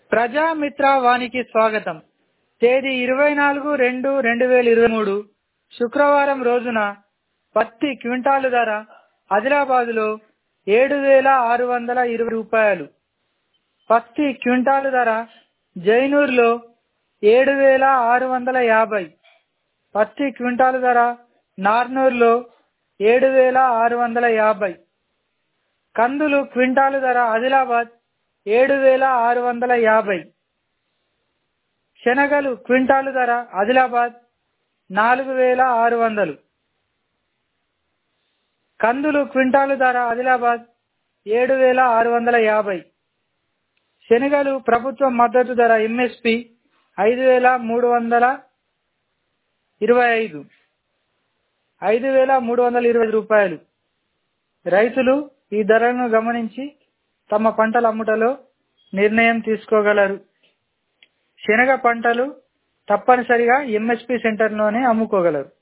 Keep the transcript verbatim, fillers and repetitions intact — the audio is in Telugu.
ప్రజామిత్ర వానికి స్వాగతం. తేదీ ఇరవై నాలుగు రెండు రెండు వేల ఇరవై మూడు శుక్రవారం రోజున పత్తి క్వింటాలు ధర ఆదిలాబాద్ లో ఏడు వేల ఆరు వందల ఇరవై రూపాయలు. పత్తి క్వింటాలు ధర జైనూర్లో ఏడు వేల ఆరు వందల యాభై. పత్తి క్వింటాలు ధర నార్నూర్లో ఏడు వేల ఆరు వందల యాభై. కందులు క్వింటాలు ధర ఆదిలాబాద్ ఏడు వేల ఆరు వందల యాభై. శనగలు క్వింటాలు ధర ఆదిలాబాద్ నాలుగు వేల ఆరు వందలు. కందులు క్వింటాలు ధర ఆదిలాబాద్ ఏడు వేల ఆరు వందల యాభై. శనగలు ప్రభుత్వ మద్దతు ధర ఎంఎస్పి ఐదు వేల మూడు వందల ఇరవై ఐదు ఐదు వేల మూడు వందల ఇరవై రూపాయలు. రైతులు ఈ ధరలను గమనించి తమ పంటల అమ్ముటలో నిర్ణయం తీసుకోగలరు. శనగ పంటలు తప్పనిసరిగా ఎంఎస్పి సెంటర్లోనే అమ్ముకోగలరు.